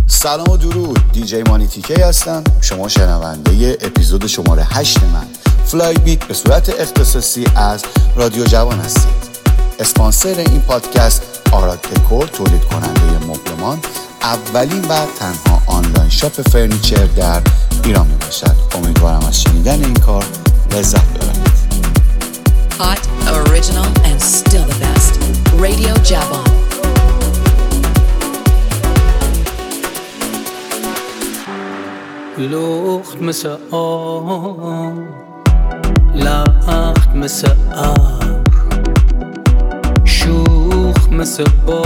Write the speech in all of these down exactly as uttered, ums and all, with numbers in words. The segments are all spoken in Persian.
سلام و درود، دیجی مانی تیکی هستم. شما شنونده اپیزود شماره هشت من فلای بیت به صورت اختصاصی از رادیو جوان هستید. اسپانسر این پادکست آراد دکور، تولید کننده مبلمان، اولین و تنها آنلاین شاپ فرنیچر در ایران می باشد. امیدوارم از شنیدن این کار لذت ببرید. Hot, original and still the best. Radio Javan. لخت مثل آب، لخت مثل ابر، شوخ مثل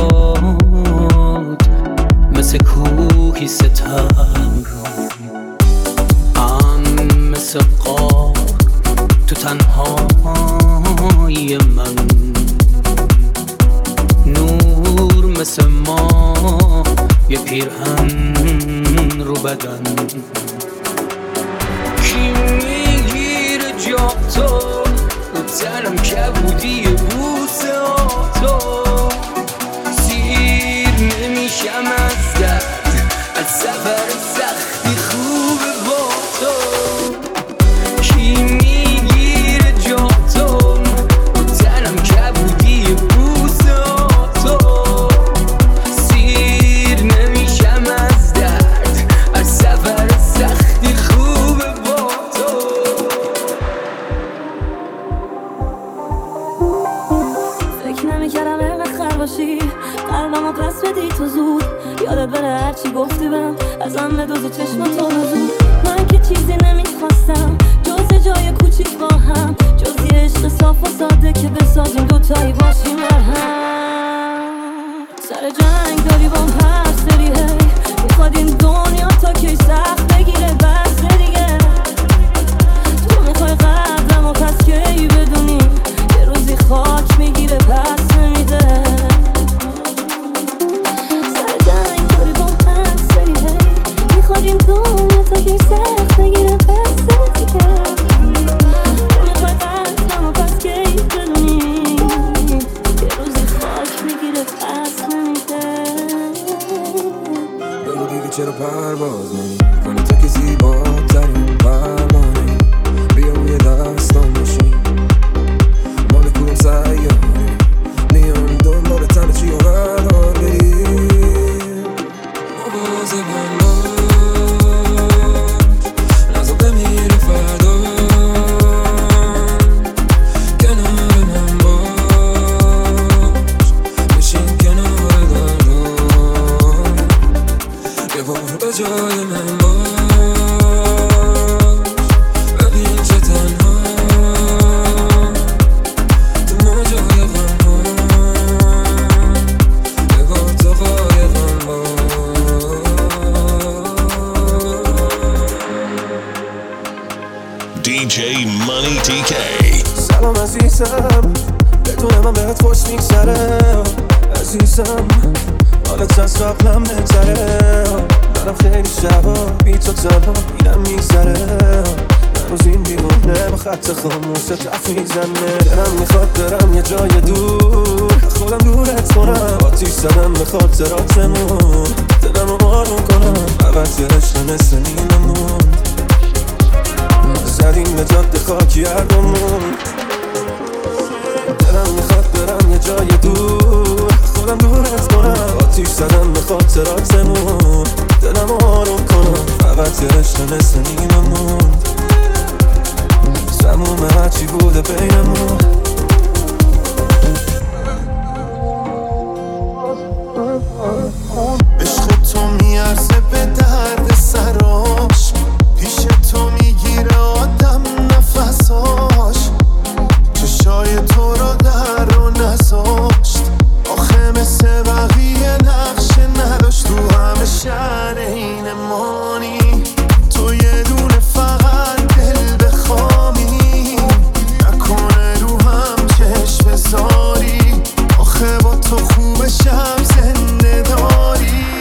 باد، مثل کوهی ستبر، ام مثل قار تو تنهای من، نور مثل ما یه پیرهن رو بدن. کی میگیره جا تو رو تنم کبودی بوسه تو، سیر نمیشم از درد، از سفر سختی خوبه با تو. کی میگیره جا تو رو تنم کبودی بوسه تو، سیر نمیشم از درد، از سفر سختی خوبه با تو. فکر نمی‌کردم اینقدر خر باشی، قلبمو پس بدی تو زود، یادت بره هرچی گفتی بهم، ازم بدوز چشماتو بزود. من که چیزی نمیخواستم جز جای کوچیک با هم، جز یه عشق صاف و ساده که بسازیم دوتایی باشیم مرهم. سر جنگ داری با هر سری هی، میخواد این دنیا تا کی سخت بگیره بس دیگه. تو میخوای قدرمو پس کی بدونی یه روزی خاک میگیره پس نمیده. سر جنگ داری با هر سری هی، میخواد این دنیا تا کی سخت بگیره پس دیگه. تو میخوای قدرمو پس کی بدونی یه روزی خاک میگیره پس نمیده. بگو دیگه چرا پرواز نمی کنی تا که زیباترین پروانه، بیا روی دستان باشی، مال کدوم سیاره میان دنبال تن چی و بردار بریم. مواظبم باش نزا بمیره فردا، کنار من باش بشین کنار دردا، یه بار به جای من باش، ببین چه تنها تو موجای غم ها، یه بار تو قایقم باش. دیجی مانی تیکی. سلام عزیزم، بدون من بهت خوش میگذره عزیزم، حالت از قبلم بهتره. منم خیلی شبا بی تو تنها اینم میگذره، هنوز این دیوونه با خط خاموش تف میزنه. دلم میخواد برم یه جای دور، خودم دورت کنم، آتیش زدم به خاطراتمون، دلم رو آروم کنم. فقط یه عشق مثل نیممون زدیم به جاده خاکی هردومون. دلم میخواد برم یه جای دور، خودم دورت کنم، آتیش زدم به خاطراتمون، دلم آروم کنم. فقط یه عشق مثل نیممون، زموم هرچی بوده بینمون. عشق تو میارزه به درد سراش، پیش تو میگیره آدم نفساش، چشای تو رو در رو نذاشت، آخه مثل بقیه نقشه نداشت تو همه شهر این مانی. تو یه دونه فقط دل بخوامی، نکنه رو هم چشم بذاری، آخه با تو خوبشم زنده داری.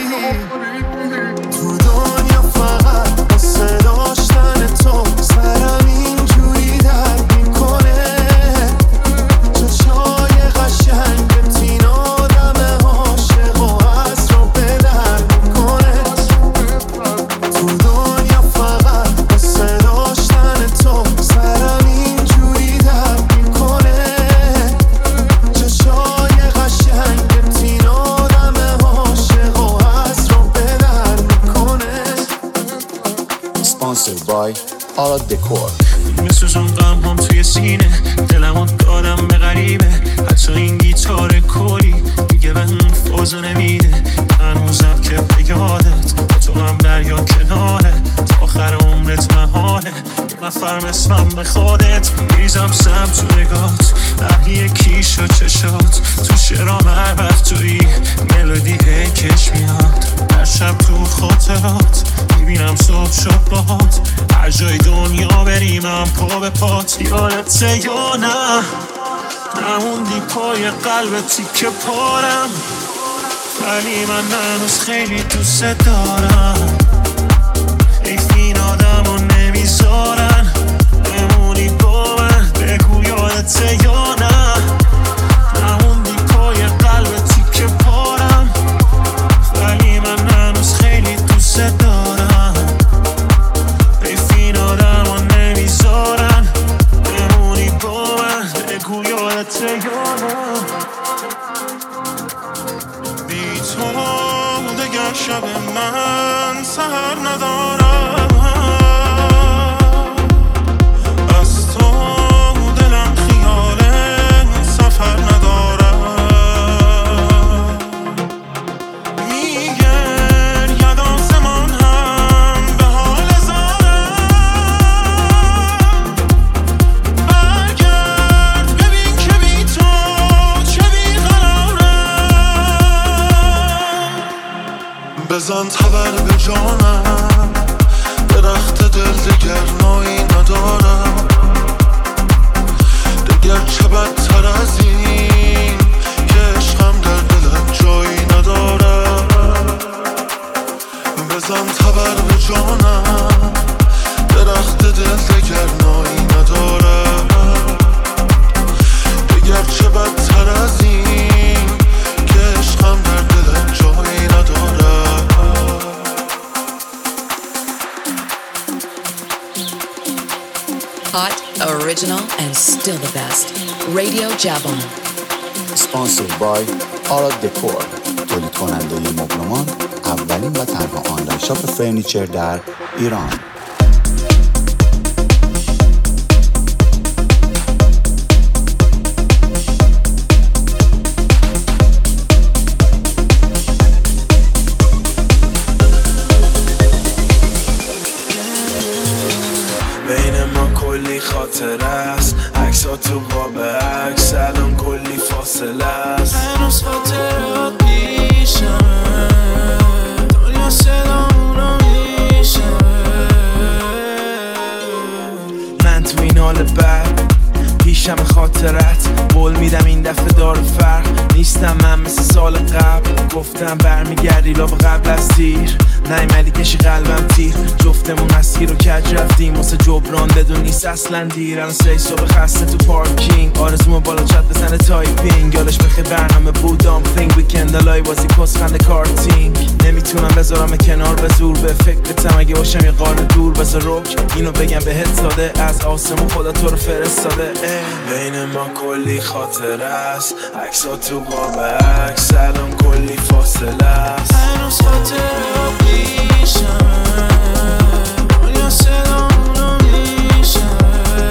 اسپانسر بای آرا دکور. میسوزون غم هم توی سینه، دلمو دادم به غریبه، حتی این گیتار کلی دیگه به اون فوزو نمیده. هنوزم که به یادت با تو هم دریا کناره، تا آخر عمرت محاله یه نفر مثلم به خودت. میریزم سم تو نگات، نقیه کیش و چشات، تو شرام هر وقت توی ملودی کش میاد. هر شب تو خاطرات میبینم صبح شد باهات، هر جای دنیا بریم هم پا به پات. یادته یا نه نموندی پای قلب تیکه پارم، ولی من هنوز خیلی دوست دارم. حیف این آدم رو نمیذارن بمونی با من، بگو یادته یا نه نموندی پای قلب تیکه پارم، ولی من هنوز خیلی دوست دارم. حیف این آدم رو نمیذارن بمونی با من، بگو یادته یا نه. بی تو دگر شب من سهر ندارم، از تو دلم خیال سفر ندارم. میگر ید آسمان هم به حال زارم، برگرد ببین که بی تو چه بیقرارم. بزن تبر به جانم، درخت دل دگر نایی ندارم. دگر چه بدتر از این که عشقم در دلت جایی ندارم. بزن تبر به جانم، درخت دل دگر نایی ندارم. دگر چه بدتر از این که عشقم در دلت جایی ندارم. Hot, original, and still the best. Radio Jabon. اسپانسر بای آرا دکور، تولید کننده مبلمان، اولین و تنها آنلاین شاپ فرنیچر در ایران. بین ما کلی خاطر است، عکس ها تو قاب عکس، الان کلی فاصله است. هنوز خاطرات پیشمه، دنیا صدامونو میشنوه. من تو این حال بد پیشم خاطرت، قول میدم این دفعه داره فرق نیستم من مثل سال قبل. گفتم برمیگردی لاب قبل از تیر، نیومدی کشی قلبم تیر. جفتمون مسیر رو کج رفتیم واسه جبران، بدون نیست اصلا دیر. الان سه صبح خسته تو پارکینگ، آرزوم بالا چت بزنه تایپینگ. یادش بخیر برنامه بودم think weekend لای بازی پست خنده کارتینگ. نمیتونم بذارم کنار به زور، به فکرتم اگه باشم یه قاره دور. بذار رک اینو بگم بهت ساده، از آسمون خدا تو رو فرستاده. بین ما کلی خاطر است، عکس ها تو قاب عکس، الان کلی فاصله است. هنوز خاطرات پیشمه، دنیا صدامونو میشنوه.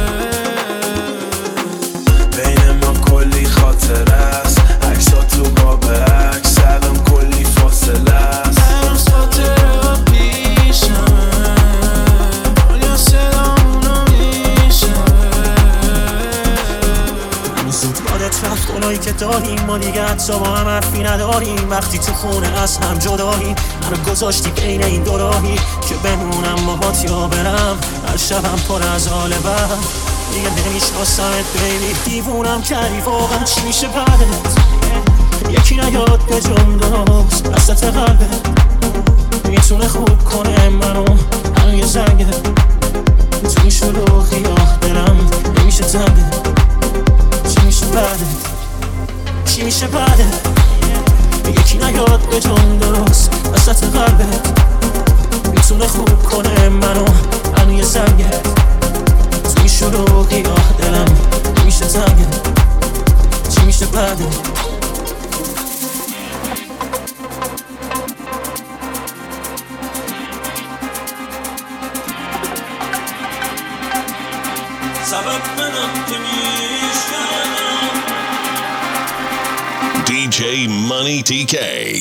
بین ما کلی خاطر است، عکس ها تو قاب عکس، الان کلی فاصله است. هنوز خاطرات پیشمه، دنیا صدامونو میشنوه. زود یادت رفت اونایی که داریم، ما دیگه حتی با هم حرفی نداریم. وقتی تو خونه از هم جداییم، منو گذاشتی بین این دو راهی که بمونم باهات یا برم. هر شبم پر از حال بد، دیگه نمیشناسمت بیبی. دیوونم کردی واقعا، چی میشه بعدت؟ یکی نیاد به جمداز وسط قلبت، میتونه خوب کنه منو الان یه زنگه. توی شلوغی آه دلم نمیشه زنگه. چی میشه بعدت؟ چی میشه بعدت؟ یکی نیاد به جون درست وسط قلبت، میتونه خوب کنه منو الان یه زنگه. توی شلوغی آه دلم نمیشه زنگه. چی میشه بعدت؟ دی جی Money تی کی.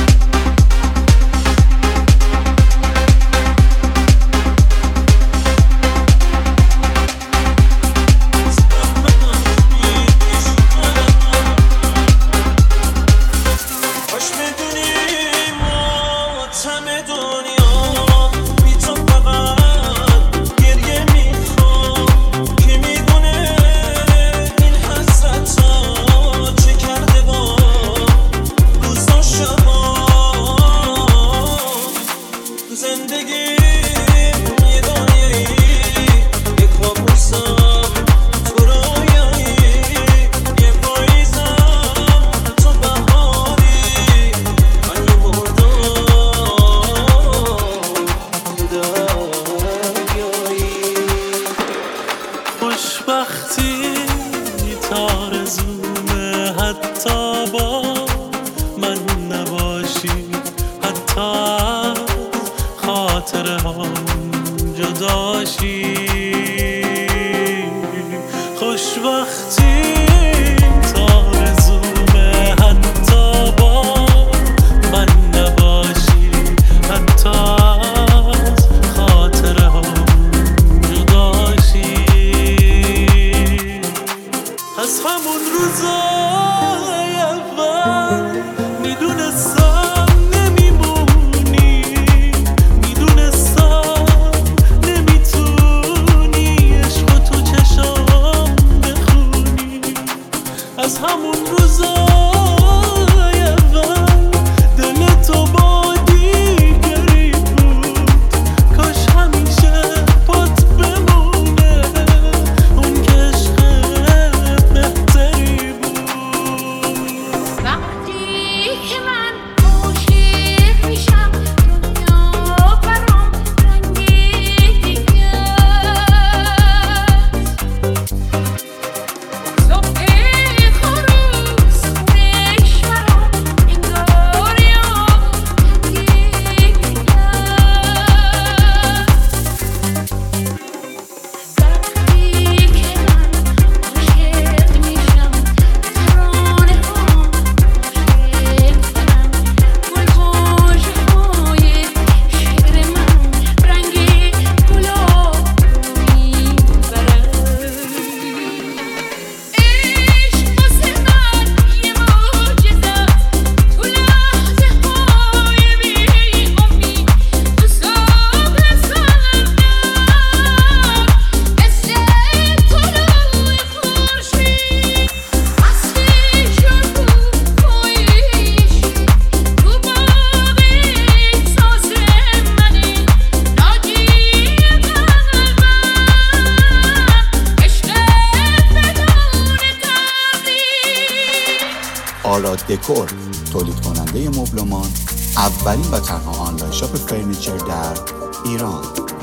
آراد دکور، تولید کننده مبلمان، اولین و تنها آنلاین شاپ فرنیچر در ایران.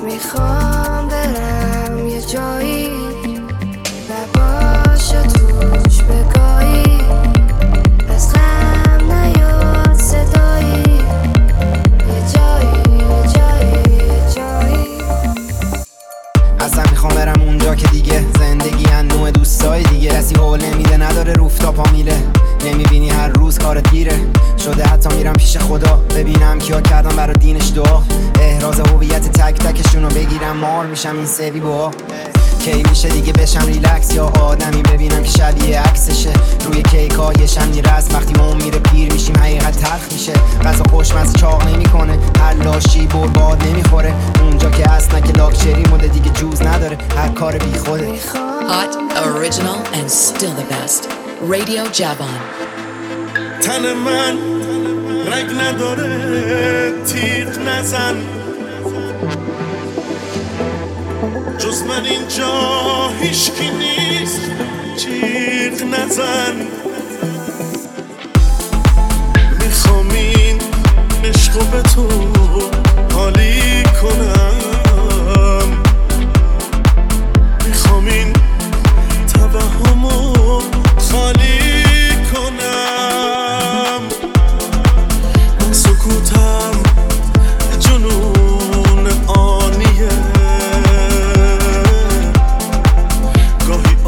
میخوام برم یه جایی نباشه توش بگاهی، از غم نیاد صدایی، یه جایی یه جایی یه جایی. اصلا میخوام برم اونجا که دیگه زندگی انوع دوستای دیگه، کسی حول نمیده نداره روفتاپا میله، نمیبینی هر روز کارت گیره شده، حتی میرم پیش خدا ببینم کیا کردم برای دینش دعا، احراز هویت تک تکشونو بگیرم مار میشم این سوی با کی میشه دیگه بشم ریلکس، یا آدمی ببینم که شبیه عکسشه روی کیکا یه شمنی رسم، وقتی اون میره پیر میشیم حقیقت تلخ میشه، غذا خوشمزه چاق نمیکنه، هر لاشی برباد نمیخوره، اونجا که اصلا که لاکچری مده دیگه جوز نداره، هر کار بی خوده. Hot, original and still the best. Radio Javon. تن من رگ نداره تیغ نزن، جز من اینجا هیچکی نیست جیغ نزن، میخوام این عشقو به تو حالی کنم، میخوام این توهمو خالی کنم، سکوتم جنون آنیه، گاهی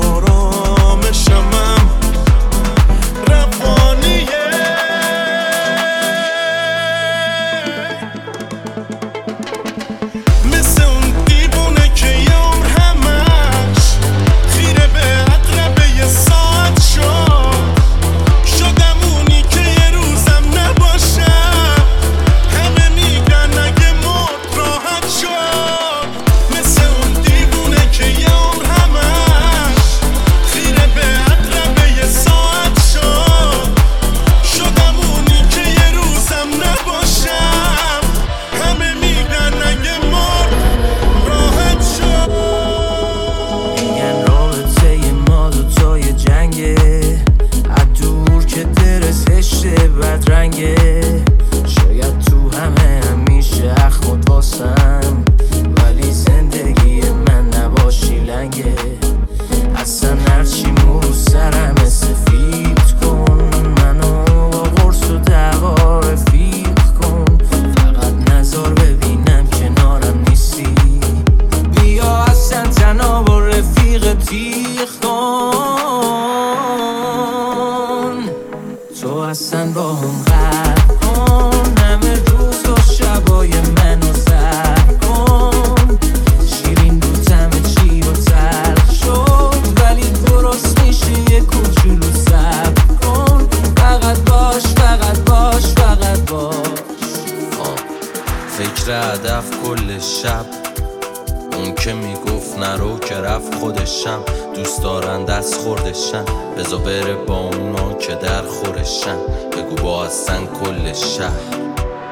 فکر هدف کل شب، اون که میگفت نرو که رفت خودشم، دوست دارن دست خوردشن، بزا بره با اونا که در خورشن، بگو با هستن کل شهر.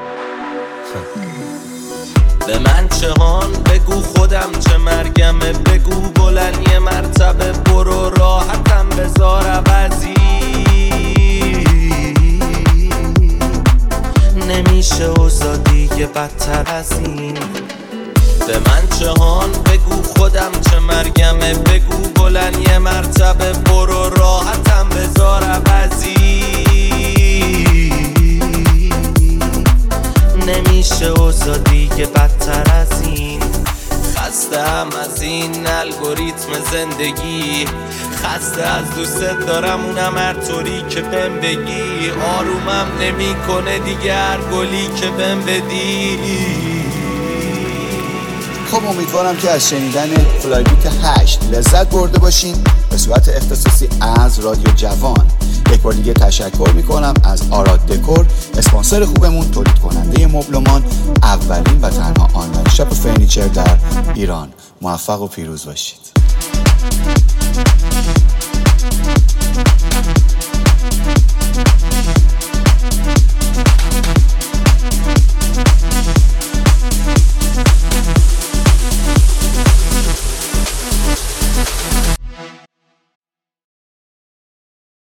به من چه هان بگو خودم چه مرگمه، بگو بلند یه مرتبه برو راحتم بذار عوضی، نمیشه اوضاع دیگه بدتر از این. به من چه هان بگو خودم چه مرگمه، بگو بلند یه مرتبه برو راحتم بذار عوضی، نمیشه اوضاع دیگه بدتر از این. خستم از این الگوریتم زندگی، خسته از دوست دارم اونم هر طوری که بهم بگی، آرومم نمی کنه دیگه هر گلی که بهم بدی. خب امیدوارم که از شنیدن فلای بیت هشت لذت برده باشین به صورت اختصاصی از رادیو جوان. یک بار دیگه تشکر میکنم از آراد دکور، اسپانسر خوبمون، تولید کننده مبلمان، اولین و تنها آنلاین شاپ فرنیچر در ایران. موفق و پیروز باشید.